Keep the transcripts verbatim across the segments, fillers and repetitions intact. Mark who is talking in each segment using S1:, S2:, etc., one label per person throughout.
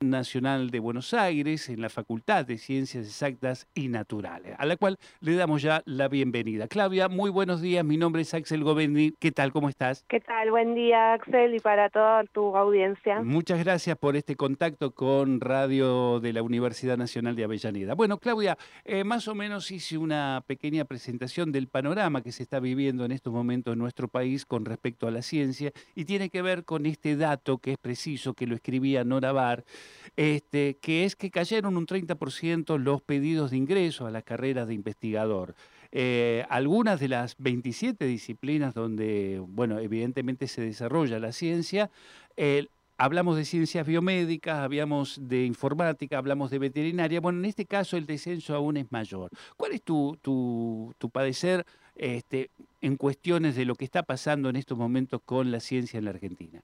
S1: Nacional de Buenos Aires, en la Facultad de Ciencias Exactas y Naturales, a la cual le damos ya la bienvenida. Claudia, muy buenos días, mi nombre es Axel Govendi. ¿Qué tal? ¿Cómo estás?
S2: ¿Qué tal? Buen día, Axel, y para toda tu audiencia.
S1: Muchas gracias por este contacto con Radio de la Universidad Nacional de Avellaneda. Bueno, Claudia, eh, más o menos hice una pequeña presentación del panorama que se está viviendo en estos momentos en nuestro país con respecto a la ciencia y tiene que ver con este dato que es preciso, que lo escribía Nora Bar, este, que es que cayeron un treinta por ciento los pedidos de ingreso a las carreras de investigador. Eh, algunas de las veintisiete disciplinas donde, bueno, evidentemente se desarrolla la ciencia, eh, hablamos de ciencias biomédicas, hablamos de informática, hablamos de veterinaria. Bueno, en este caso el descenso aún es mayor. ¿Cuál es tu, tu, tu padecer este, en cuestiones de lo que está pasando en estos momentos con la ciencia en la Argentina?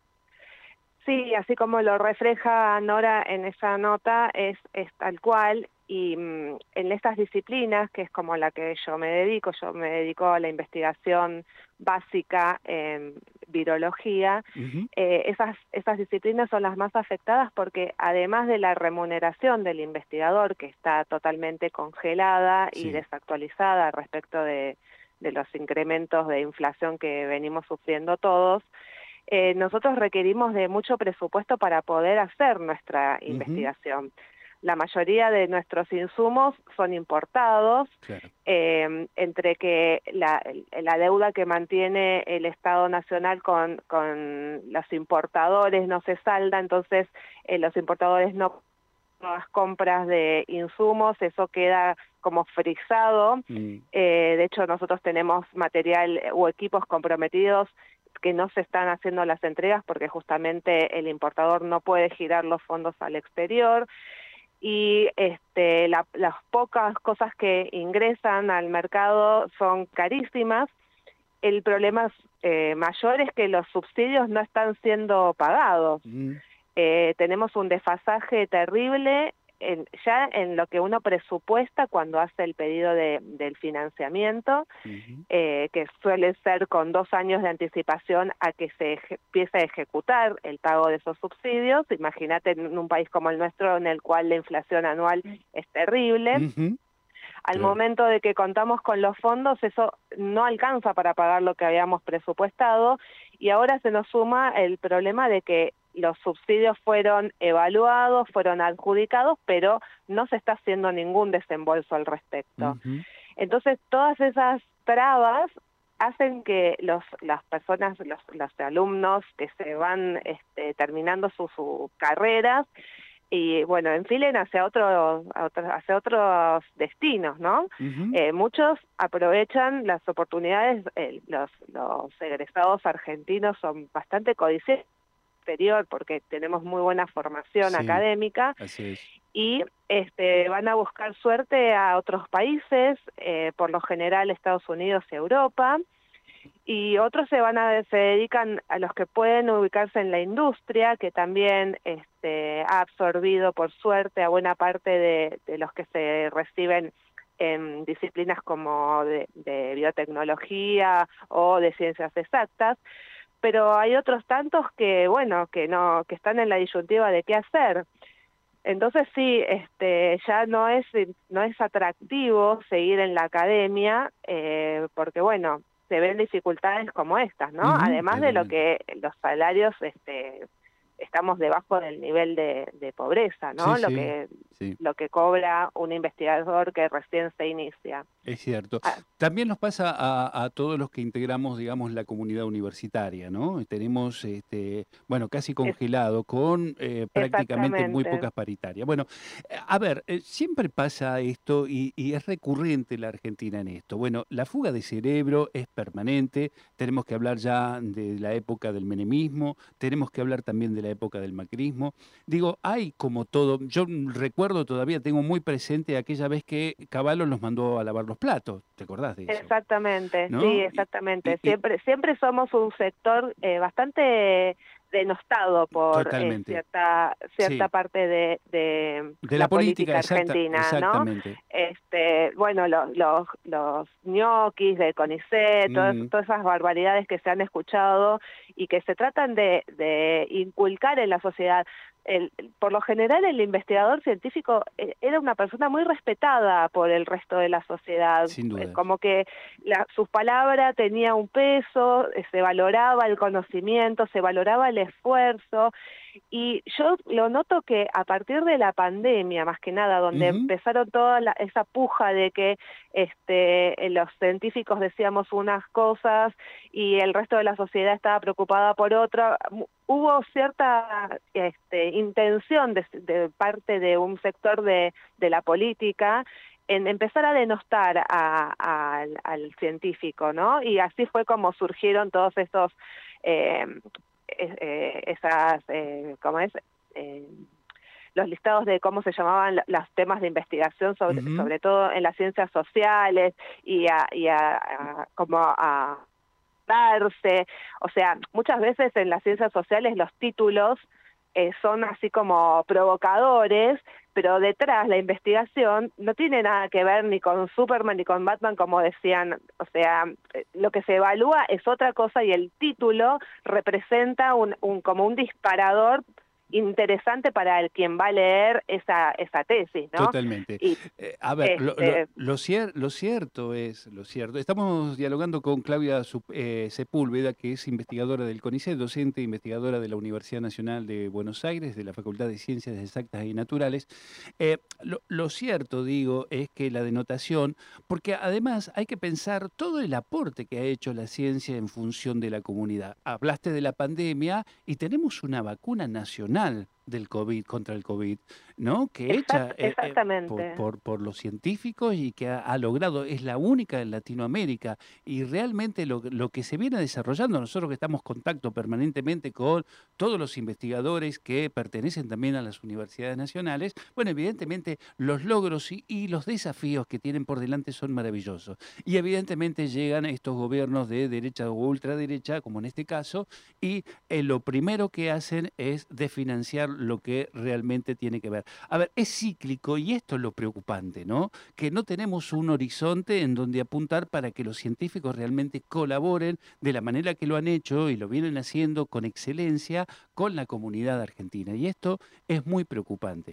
S2: Sí, así como lo refleja Nora en esa nota, es, es tal cual. Y mmm, en estas disciplinas, que es como la que yo me dedico, yo me dedico a la investigación básica en virología,
S1: Uh-huh.
S2: eh, esas, esas disciplinas son las más afectadas porque además de la remuneración del investigador, que está totalmente congelada y
S1: Sí.
S2: desactualizada respecto de, de los incrementos de inflación que venimos sufriendo todos, Eh, nosotros requerimos de mucho presupuesto para poder hacer nuestra
S1: Uh-huh.
S2: investigación. La mayoría de nuestros insumos son importados,
S1: Claro.
S2: eh, entre que la, la deuda que mantiene el Estado Nacional con, con los importadores no se salda, entonces eh, los importadores no las compras de insumos, eso queda como frisado.
S1: Mm.
S2: Eh, de hecho, nosotros tenemos material o equipos comprometidos que no se están haciendo las entregas porque justamente el importador no puede girar los fondos al exterior y este, la, las pocas cosas que ingresan al mercado son carísimas. El problema eh, mayor es que los subsidios no están siendo pagados.
S1: Mm.
S2: Eh, tenemos un desfasaje terrible en, ya en lo que uno presupuesta cuando hace el pedido de, del financiamiento,
S1: Uh-huh.
S2: eh, que suele ser con dos años de anticipación a que se empiece a ejecutar el pago de esos subsidios. Imagínate en un país como el nuestro, en el cual la inflación anual es terrible.
S1: Uh-huh.
S2: Al
S1: Claro.
S2: momento de que contamos con los fondos, eso no alcanza para pagar lo que habíamos presupuestado, y ahora se nos suma el problema de que los subsidios fueron evaluados, fueron adjudicados, pero no se está haciendo ningún desembolso al respecto.
S1: Uh-huh.
S2: Entonces, todas esas trabas hacen que los, las personas, los, los alumnos que se van este, terminando sus su carreras, y bueno, enfilen hacia otros, hacia otros destinos, ¿no?
S1: Uh-huh.
S2: Eh, muchos aprovechan las oportunidades, eh, los, los egresados argentinos son bastante codiciosos exterior porque tenemos muy buena formación
S1: Sí,
S2: académica
S1: así es.
S2: y este, van a buscar suerte a otros países, eh, por lo general Estados Unidos y Europa, y otros se van a se dedican a los que pueden ubicarse en la industria, que también este, ha absorbido por suerte a buena parte de, de los que se reciben en disciplinas como de, de biotecnología o de ciencias exactas, pero hay otros tantos que, bueno, que no, que están en la disyuntiva de qué hacer. Entonces sí, este, ya no es, no es atractivo seguir en la academia, eh, porque bueno, se ven dificultades como estas, ¿no?
S1: Uh-huh.
S2: Además de lo
S1: Totalmente.
S2: que los salarios, este, estamos debajo del nivel de, de pobreza, ¿no?
S1: Sí,
S2: Lo
S1: sí,
S2: que,
S1: sí.
S2: lo que cobra un investigador que recién se inicia.
S1: Es cierto.
S2: Ah,
S1: También nos pasa a, a todos los que integramos, digamos, la comunidad universitaria, ¿no? Tenemos, este, bueno, casi
S2: es,
S1: congelado con eh, prácticamente muy
S2: exactamente.
S1: pocas paritarias. Bueno, eh, a ver, eh, siempre pasa esto y, y es recurrente la Argentina en esto. Bueno, la fuga de cerebro es permanente, tenemos que hablar ya de la época del menemismo, tenemos que hablar también de la época del macrismo. Digo, hay como todo, yo recuerdo todavía, tengo muy presente aquella vez que Cavallo nos mandó a lavar los platos, ¿te acordás de eso?
S2: Exactamente, sí,
S1: ¿No? Y, y-
S2: exactamente.
S1: y
S2: Siempre, siempre somos un sector eh, bastante denostado por eh,
S1: totalmente,
S2: cierta cierta
S1: sí,
S2: parte de, de
S1: de la
S2: la
S1: política,
S2: política
S1: exacta,
S2: argentina, ¿no?
S1: exactamente.
S2: Este, bueno, los los los ñoquis de CONICET, todas
S1: Mm,
S2: todas esas barbaridades que se han escuchado y que se tratan de, de inculcar en la sociedad. el, por lo general el investigador científico era una persona muy respetada por el resto de la sociedad,
S1: Sin duda.
S2: como que la, sus palabras tenía un peso, se valoraba el conocimiento, se valoraba el esfuerzo, y yo lo noto que a partir de la pandemia, más que nada, donde uh-huh. empezaron toda la, esa puja de que este, los científicos decíamos unas cosas y el resto de la sociedad estaba preocupada por otra, hubo cierta este, intención de, de parte de un sector de, de la política en empezar a denostar a, a, al, al científico, ¿no? Y así fue como surgieron todos estos... Eh, Eh, esas, eh, ¿cómo es? Eh, los listados de cómo se llamaban los temas de investigación, sobre, uh-huh. sobre todo en las ciencias sociales, y a, y a, a como a darse, o sea, muchas veces en las ciencias sociales los títulos eh, son así como provocadores, pero detrás la investigación no tiene nada que ver ni con Superman ni con Batman, como decían, o sea, lo que se evalúa es otra cosa y el título representa un, un como un disparador interesante para el quien va a leer esa esa tesis, ¿no?
S1: Totalmente. Y, eh, a ver, este, lo, lo, lo, cier lo cierto es, lo cierto, estamos dialogando con Claudia eh, Sepúlveda, que es investigadora del CONICET, docente e investigadora de la Universidad Nacional de Buenos Aires, de la Facultad de Ciencias Exactas y Naturales. Eh, lo, lo cierto, digo, es que la denotación, porque además hay que pensar todo el aporte que ha hecho la ciencia en función de la comunidad. Hablaste de la pandemia y tenemos una vacuna nacional del COVID, contra el COVID, ¿no? Que
S2: Exact,
S1: hecha eh,
S2: exactamente.
S1: eh, por, por, por los científicos y que ha, ha logrado, es la única en Latinoamérica, y realmente lo, lo que se viene desarrollando, nosotros que estamos en contacto permanentemente con todos los investigadores que pertenecen también a las universidades nacionales, bueno, evidentemente los logros y, y los desafíos que tienen por delante son maravillosos. Y evidentemente llegan estos gobiernos de derecha o ultraderecha, como en este caso, y eh, lo primero que hacen es definir financiar lo que realmente tiene que ver. A ver, es cíclico y esto es lo preocupante, ¿no? Que no tenemos un horizonte en donde apuntar para que los científicos realmente colaboren de la manera que lo han hecho y lo vienen haciendo con excelencia con la comunidad argentina. Y esto es muy preocupante.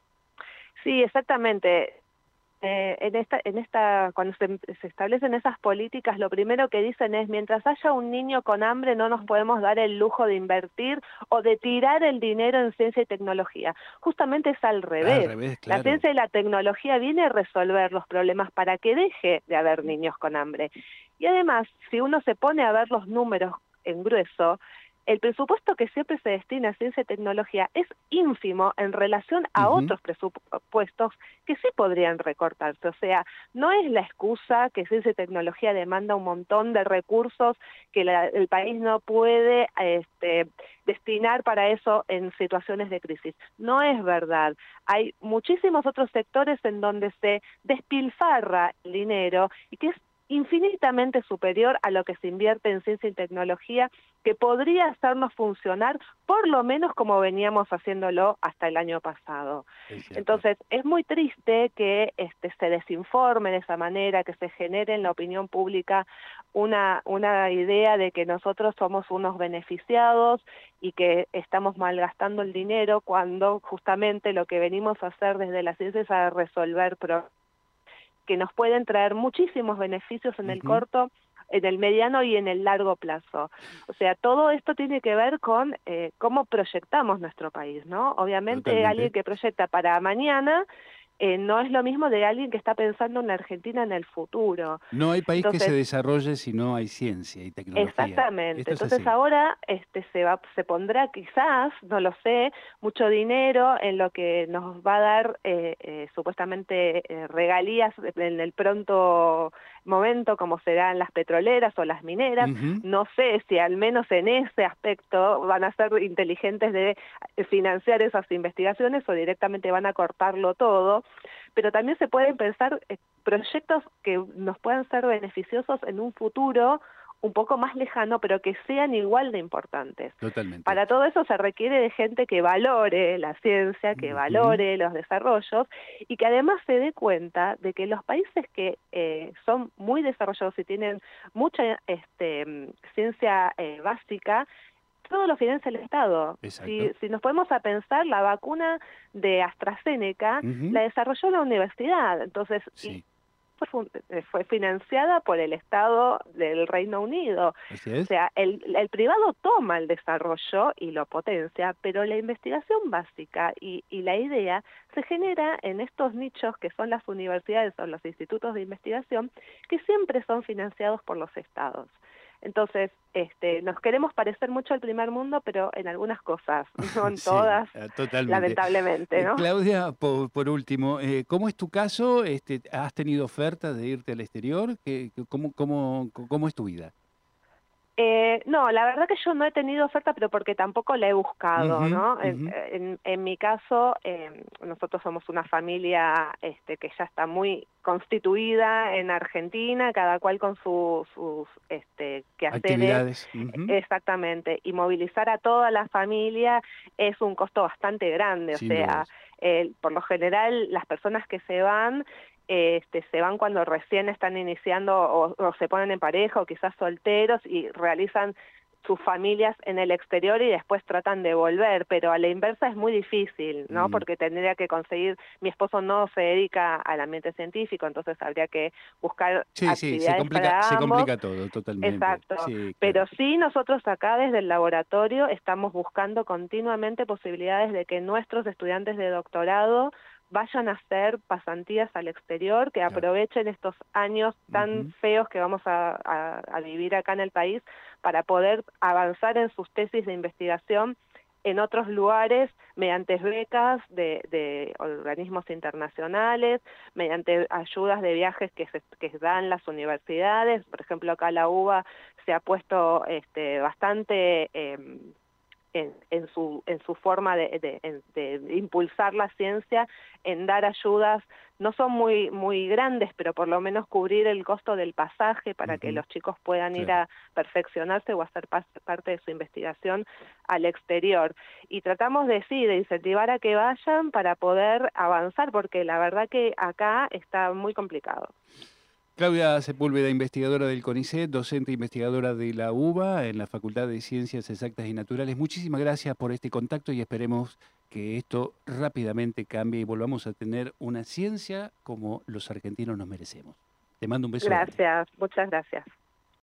S2: Sí, exactamente. Eh, en esta, en esta, cuando se, se establecen esas políticas, lo primero que dicen es, mientras haya un niño con hambre, no nos podemos dar el lujo de invertir o de tirar el dinero en ciencia y tecnología. Justamente es al revés.
S1: Al revés, claro.
S2: La ciencia y la tecnología viene a resolver los problemas para que deje de haber niños con hambre. Y además, si uno se pone a ver los números en grueso, el presupuesto que siempre se destina a ciencia y tecnología es ínfimo en relación a uh-huh. otros presupuestos que sí podrían recortarse. O sea, no es la excusa que ciencia y tecnología demanda un montón de recursos que la, el país no puede este, destinar para eso en situaciones de crisis. No es verdad. Hay muchísimos otros sectores en donde se despilfarra el dinero y que es infinitamente superior a lo que se invierte en ciencia y tecnología, que podría hacernos funcionar por lo menos como veníamos haciéndolo hasta el año pasado. Es Entonces, es muy triste que este, se desinforme de esa manera, que se genere en la opinión pública una, una idea de que nosotros somos unos beneficiados y que estamos malgastando el dinero, cuando justamente lo que venimos a hacer desde la ciencia es a resolver problemas que nos pueden traer muchísimos beneficios en uh-huh. el corto, en el mediano y en el largo plazo. O sea, todo esto tiene que ver con eh, cómo proyectamos nuestro país, ¿no? Obviamente Totalmente. Alguien que proyecta para mañana eh, no es lo mismo de alguien que está pensando en la Argentina en el futuro.
S1: No hay país Entonces, que se desarrolle si no hay ciencia y tecnología.
S2: Exactamente.
S1: Esto
S2: Entonces
S1: es
S2: ahora este, se, va, se pondrá quizás, no lo sé, mucho dinero en lo que nos va a dar eh, eh, supuestamente eh, regalías en el pronto momento, como serán las petroleras o las mineras. Uh-huh. No sé si al menos en ese aspecto van a ser inteligentes de financiar esas investigaciones o directamente van a cortarlo todo, pero también se pueden pensar eh, proyectos que nos puedan ser beneficiosos en un futuro un poco más lejano, pero que sean igual de importantes.
S1: Totalmente.
S2: Para todo eso se requiere de gente que valore la ciencia, que uh-huh. valore los desarrollos y que además se dé cuenta de que los países que eh, son muy desarrollados y tienen mucha este, ciencia eh, básica, todo lo financia el Estado. Si,
S1: Exacto.
S2: si nos podemos a pensar, la vacuna de AstraZeneca
S1: Ujú.
S2: la desarrolló la universidad, entonces, y
S1: Sí,
S2: fue, fun- eh, fue financiada por el Estado del Reino Unido.
S1: así
S2: O
S1: es.
S2: sea, el, el privado toma el desarrollo y lo potencia, pero la investigación básica y, y la idea se genera en estos nichos que son las universidades o los institutos de investigación, que siempre son financiados por los estados. Entonces, este, nos queremos parecer mucho al primer mundo, pero en algunas cosas, no en
S1: Sí,
S2: todas,
S1: ah, totalmente.
S2: lamentablemente,
S1: Eh,
S2: ¿no?
S1: Claudia, por, por último, eh, ¿cómo es tu caso? Este, ¿has tenido ofertas de irte al exterior? ¿Qué, qué- cómo, cómo, cómo es tu vida?
S2: Eh, no, la verdad que yo no he tenido oferta, pero porque tampoco la he buscado,
S1: Ujú,
S2: ¿no? En,
S1: ujú.
S2: en, en mi caso, eh, nosotros somos una familia este, que ya está muy constituida en Argentina, cada cual con su- sus este, quehaceres,
S1: Actividades. Ujú.
S2: exactamente, y movilizar a toda la familia es un costo bastante grande, o
S1: Sin
S2: sea,
S1: dudas.
S2: eh, por lo general las personas que se van este, se van cuando recién están iniciando o, o se ponen en pareja o quizás solteros y realizan sus familias en el exterior y después tratan de volver, pero a la inversa es muy difícil, ¿no?
S1: Mm.
S2: Porque tendría que conseguir, mi esposo no se dedica al ambiente científico, entonces habría que buscar
S1: Sí, sí, se
S2: actividades
S1: complica, se
S2: para ambos.
S1: complica todo, totalmente.
S2: Exacto,
S1: Sí,
S2: pero
S1: claro.
S2: sí nosotros acá desde el laboratorio estamos buscando continuamente posibilidades de que nuestros estudiantes de doctorado vayan a hacer pasantías al exterior, que
S1: Claro.
S2: aprovechen estos años tan
S1: Ujú.
S2: feos que vamos a, a- a vivir acá en el país para poder avanzar en sus tesis de investigación en otros lugares mediante becas de, de organismos internacionales, mediante ayudas de viajes que, se, que dan las universidades. Por ejemplo, acá la UBA se ha puesto este, bastante eh, en, en, su, en su forma de, de, en- de impulsar la ciencia, en dar ayudas, no son muy, muy grandes, pero por lo menos cubrir el costo del pasaje para que
S1: Ujú.
S2: los chicos puedan ir
S1: Claro.
S2: a perfeccionarse o hacer pas- parte de su investigación al exterior. Y tratamos de, sí, de incentivar a que vayan para poder avanzar, porque la verdad que acá está muy complicado.
S1: Claudia Sepúlveda, investigadora del CONICET, docente e investigadora de la UBA en la Facultad de Ciencias Exactas y Naturales. Muchísimas gracias por este contacto y esperemos que esto rápidamente cambie y volvamos a tener una ciencia como los argentinos nos merecemos. Te mando un beso grande.
S2: Gracias, muchas gracias.